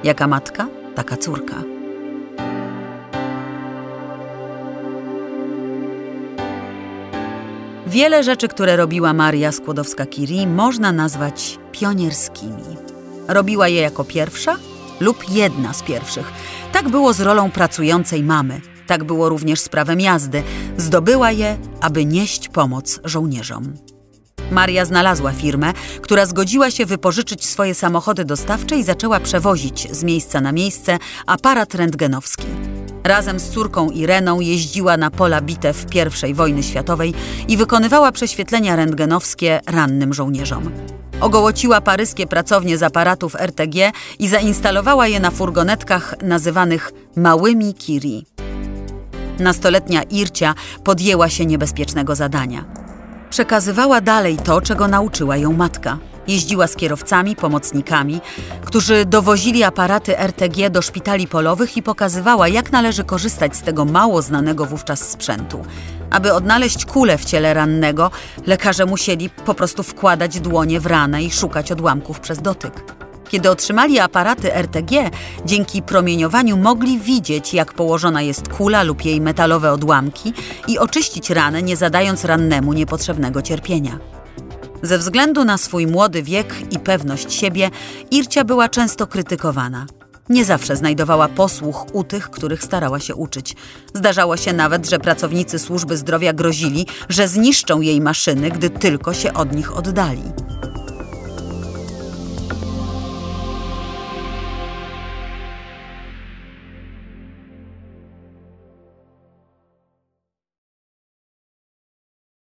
Jaka matka, taka córka. Wiele rzeczy, które robiła Maria Skłodowska-Curie, można nazwać pionierskimi. Robiła je jako pierwsza lub jedna z pierwszych. Tak było z rolą pracującej mamy. Tak było również z prawem jazdy. Zdobyła je, aby nieść pomoc żołnierzom. Maria znalazła firmę, która zgodziła się wypożyczyć swoje samochody dostawcze i zaczęła przewozić z miejsca na miejsce aparat rentgenowski. Razem z córką Ireną jeździła na pola bitew I wojny światowej i wykonywała prześwietlenia rentgenowskie rannym żołnierzom. Ogołociła paryskie pracownie z aparatów RTG i zainstalowała je na furgonetkach nazywanych małymi Curie. Nastoletnia Ircia podjęła się niebezpiecznego zadania. Przekazywała dalej to, czego nauczyła ją matka. Jeździła z kierowcami, pomocnikami, którzy dowozili aparaty RTG do szpitali polowych i pokazywała, jak należy korzystać z tego mało znanego wówczas sprzętu. Aby odnaleźć kulę w ciele rannego, lekarze musieli po prostu wkładać dłonie w ranę i szukać odłamków przez dotyk. Kiedy otrzymali aparaty RTG, dzięki promieniowaniu mogli widzieć, jak położona jest kula lub jej metalowe odłamki i oczyścić ranę, nie zadając rannemu niepotrzebnego cierpienia. Ze względu na swój młody wiek i pewność siebie, Ircia była często krytykowana. Nie zawsze znajdowała posłuch u tych, których starała się uczyć. Zdarzało się nawet, że pracownicy służby zdrowia grozili, że zniszczą jej maszyny, gdy tylko się od nich oddali.